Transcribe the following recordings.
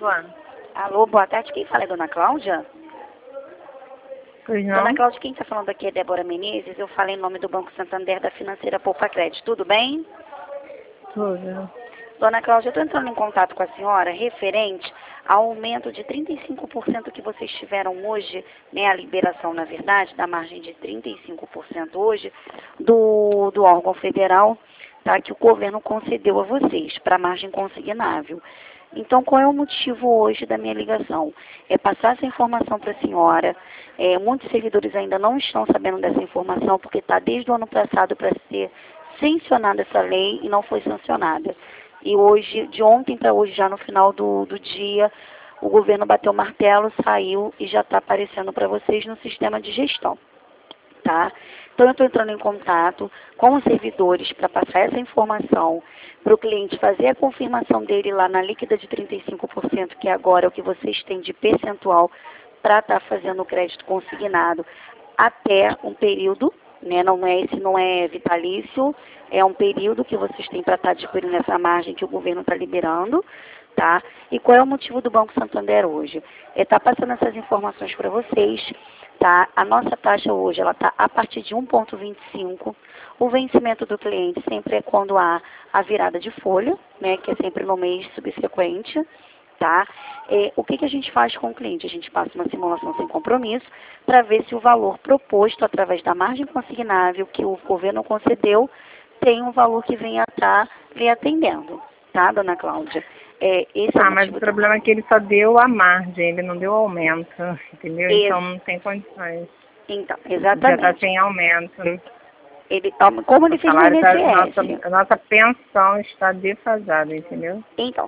Boa. Alô, boa tarde. Quem fala é Dona Cláudia? Pois não? Dona Cláudia, quem está falando aqui é Débora Menezes. Eu falo em nome do Banco Santander da Financeira Poupa Crédito. Tudo bem? Tudo. Dona Cláudia, eu estou entrando em contato com a senhora referente ao aumento de 35% que vocês tiveram hoje, né, a liberação, na verdade, da margem de 35% hoje do órgão federal, tá, que o governo concedeu a vocês para a margem consignável. Então, qual é o motivo hoje da minha ligação? É passar essa informação para a senhora. Muitos servidores ainda não estão sabendo dessa informação, porque está desde o ano passado para ser sancionada essa lei e não foi sancionada. E hoje, de ontem para hoje, já no final do dia, o governo bateu o martelo, saiu e já está aparecendo para vocês no sistema de gestão. Tá? Então, eu estou entrando em contato com os servidores para passar essa informação para o cliente fazer a confirmação dele lá na líquida de 35%, que agora é o que vocês têm de percentual para estar fazendo o crédito consignado até um período, né? Esse não é vitalício, é um período que vocês têm para estar adquirindo essa margem que o governo está liberando. Tá? E qual é o motivo do Banco Santander hoje? Está passando essas informações para vocês. Tá? A nossa taxa hoje ela está a partir de 1,25. O vencimento do cliente sempre é quando há a virada de folha, né, que é sempre no mês subsequente. Tá? O que a gente faz com o cliente? A gente passa uma simulação sem compromisso para ver se o valor proposto através da margem consignável que o governo concedeu tem um valor que venha a estar lhe atendendo. Tá, Dona Cláudia? Mas o problema é que ele só deu a margem, ele não deu aumento, entendeu? Então não tem condições. Então, Já exatamente. está sem aumento. Como ele fez no INSS. A nossa pensão está defasada, entendeu? Então,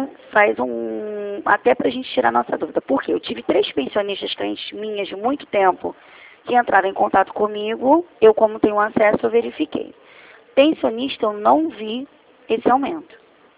até para a gente tirar a nossa dúvida. Por quê? Eu tive 3 pensionistas clientes minhas de muito tempo que entraram em contato comigo, eu como tenho acesso, eu verifiquei. Pensionista, eu não vi esse aumento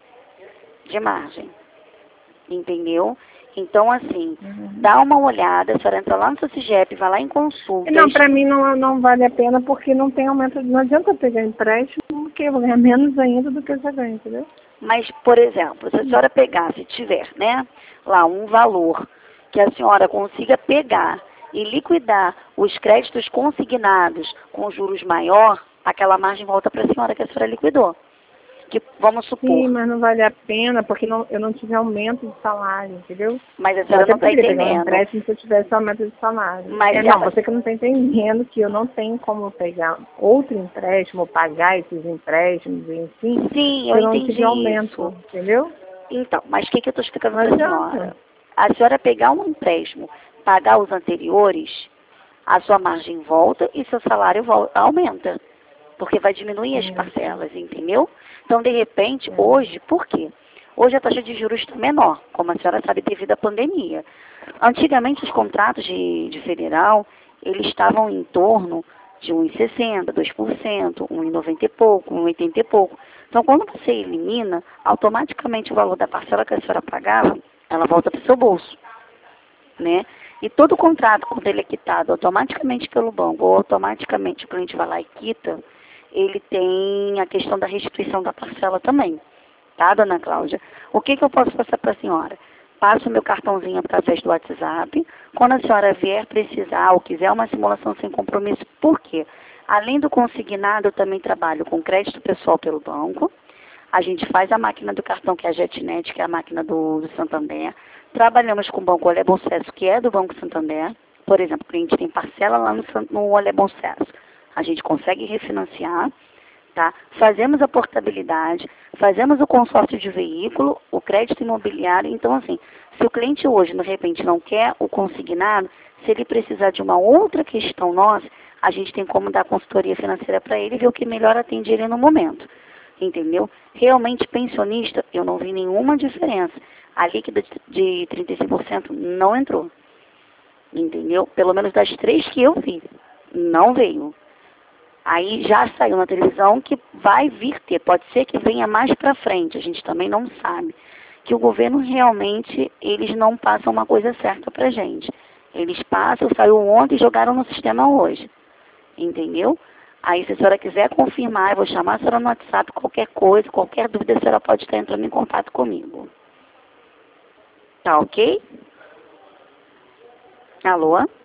de margem, entendeu? Então, assim, dá uma olhada, a senhora entra lá no seu CIGEP, vai lá em consultas. Não, para mim não vale a pena porque não tem aumento, não adianta eu pegar empréstimo, porque eu vou ganhar menos ainda do que eu já ganho, entendeu? Mas, por exemplo, se a senhora pegar, se tiver, né, lá um valor que a senhora consiga pegar e liquidar os créditos consignados com juros maior, aquela margem volta para a senhora que a senhora liquidou. Que, vamos supor. Sim, mas não vale a pena, porque eu não tive aumento de salário, entendeu? Mas a senhora não está entendendo. Pegar um empréstimo se eu tivesse aumento de salário. Mas não, você que não está entendendo que eu não tenho como pegar outro empréstimo, pagar esses empréstimos, enfim. Sim, eu eu não entendi tive aumento, isso. Entendeu? Então, mas o que eu estou explicando para a senhora? A senhora pegar um empréstimo, pagar os anteriores, a sua margem volta e seu salário aumenta. Porque vai diminuir as parcelas, entendeu? Então, de repente, hoje, por quê? Hoje a taxa de juros está menor, como a senhora sabe, devido à pandemia. Antigamente, os contratos de federal, eles estavam em torno de 1,60%, 2%, 1,90 e pouco, 1,80 e pouco. Então, quando você elimina, automaticamente o valor da parcela que a senhora pagava, ela volta para o seu bolso, né? E todo contrato, quando ele é quitado automaticamente pelo banco, ou automaticamente o cliente vai lá e quita, ele tem a questão da restituição da parcela também. Tá, Dona Cláudia? O que eu posso passar para a senhora? Passo o meu cartãozinho através do WhatsApp. Quando a senhora vier precisar ou quiser uma simulação sem compromisso, por quê? Além do consignado, eu também trabalho com crédito pessoal pelo banco. A gente faz a máquina do cartão, que é a JetNet, que é a máquina do Santander. Trabalhamos com o Banco Olé Bom Sucesso, que é do Banco Santander. Por exemplo, o cliente tem parcela lá no Olé Bom Sucesso. A gente consegue refinanciar, tá? Fazemos a portabilidade, fazemos o consórcio de veículo, o crédito imobiliário. Então, assim, se o cliente hoje, de repente, não quer o consignado, se ele precisar de uma outra questão nossa, a gente tem como dar consultoria financeira para ele e ver o que melhor atende ele no momento. Entendeu? Realmente, pensionista, eu não vi nenhuma diferença. A líquida de 35% não entrou. Entendeu? Pelo menos das 3 que eu vi, não veio. Aí já saiu na televisão que vai vir ter, pode ser que venha mais para frente, a gente também não sabe. Que o governo realmente, eles não passam uma coisa certa para gente. Eles passam, saiu ontem e jogaram no sistema hoje. Entendeu? Aí se a senhora quiser confirmar, eu vou chamar a senhora no WhatsApp, qualquer coisa, qualquer dúvida, a senhora pode estar entrando em contato comigo. Tá ok? Alô?